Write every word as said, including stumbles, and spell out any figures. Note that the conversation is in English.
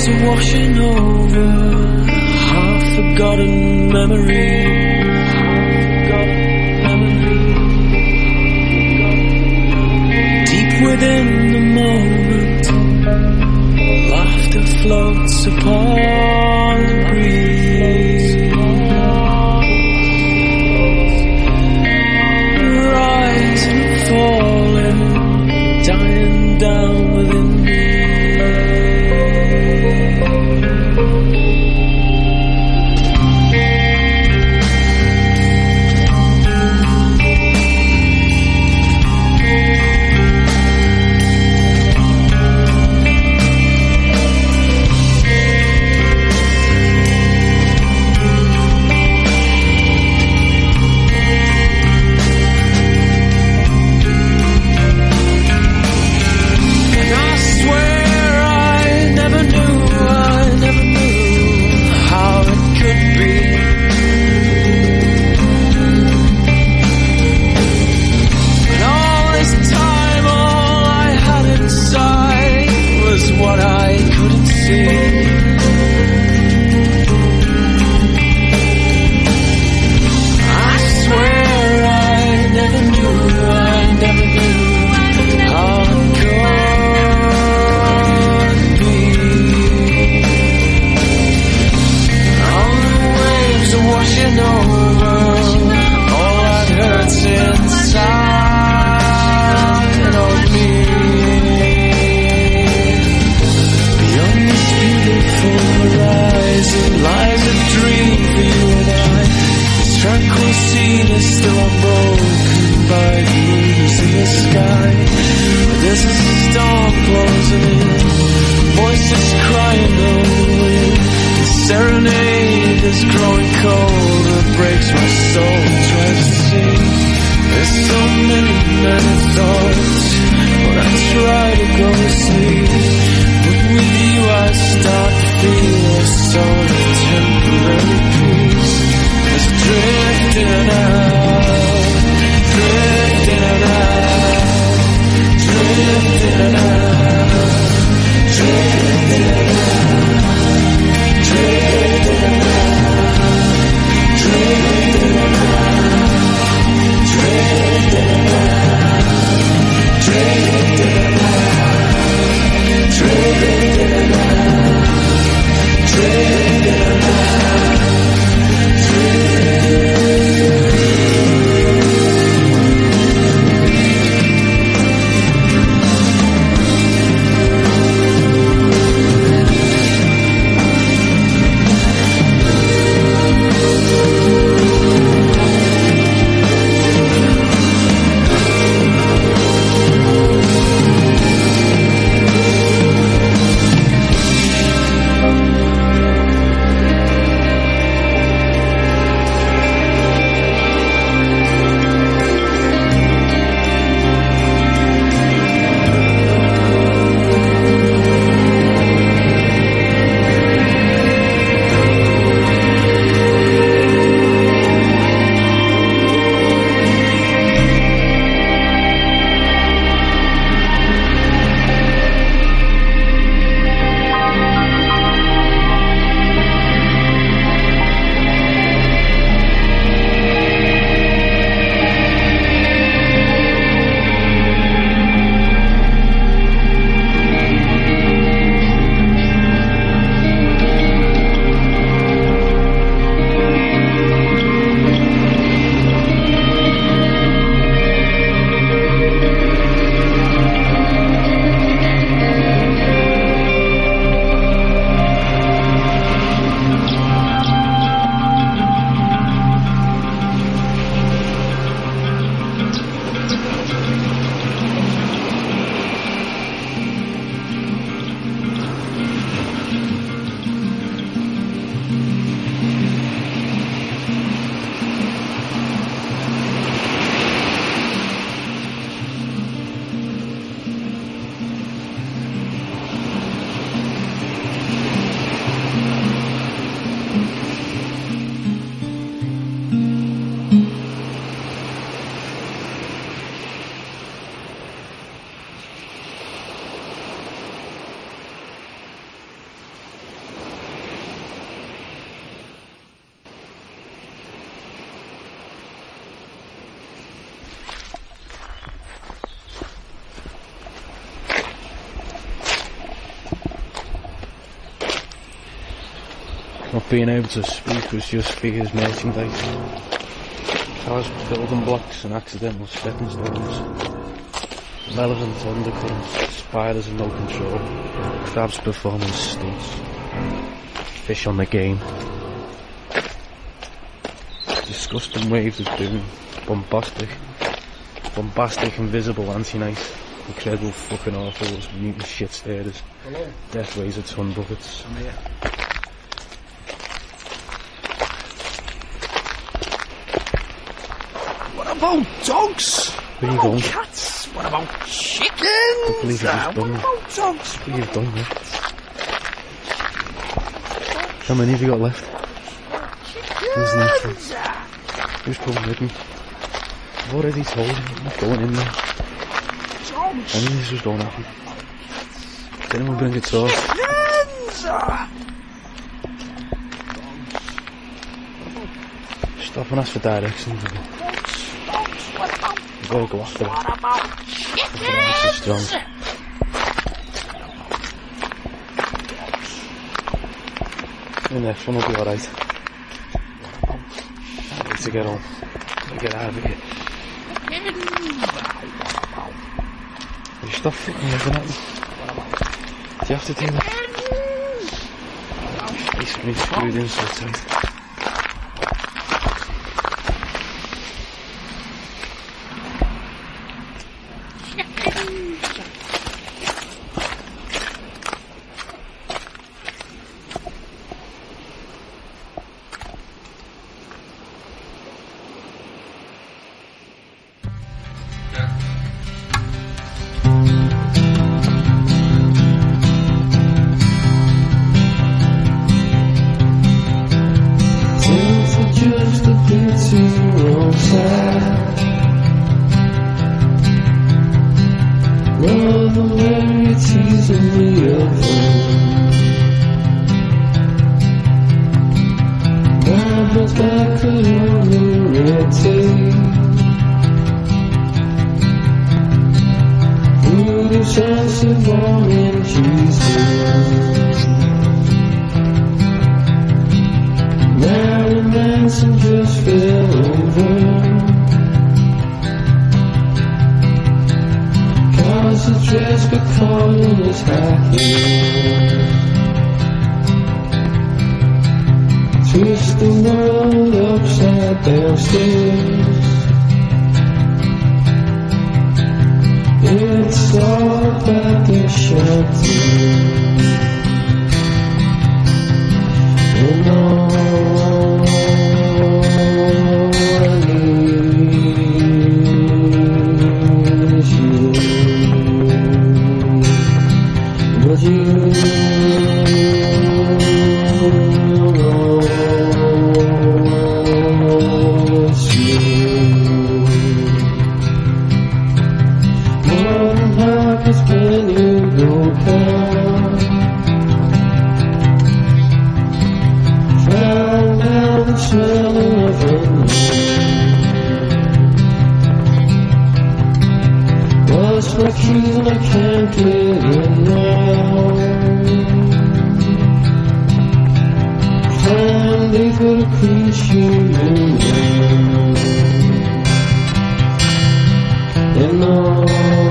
are washing over half-forgotten memory. Deep within the moment, laughter floats upon the breeze. Rising and falling, dying down within me. Not being able to speak was just for his merchandise. Cars, building blocks and accidental stepping stones. Relevant undercurrents, spiders of no control, crabs performing stunts, fish on the game. Disgusting waves of doom, bombastic, bombastic invisible anti-night, incredible fucking awfuls, mutant shit stares, death rays of ton buckets. I'm here. What about dogs? Where are you What going? about cats? What about chickens? I believe you've Uh, just done what it. about dogs? What you've done there? How many have you got left? Who's next? Chickens! Who's coming with me? I've already told you, I'm not going in there. Dogs! I knew this was going to happen. Did anyone bring a torch? Chickens! Stop and ask for directions. Dogs! What about? You've got to go after it. What about This is strong. chickens? The next one will be alright. I need to get home. I get out of here. Will you stop fucking looking at me? Do you have to do that? He's been screwed in so tight. Just a pity wrong side. Love the rarities of the other. My blood's back along the red tape. Through the sunset morning Jesus. Marilyn Manson just fell over. Cause the dress got caught in his high heels. Twist the world upside down stairs. It's all about the shanty. And all I need is you. But you know it's you. More than half is when you go down. Found out the smell of a was my truth and I can't get it now. Find they could appreciate you. And all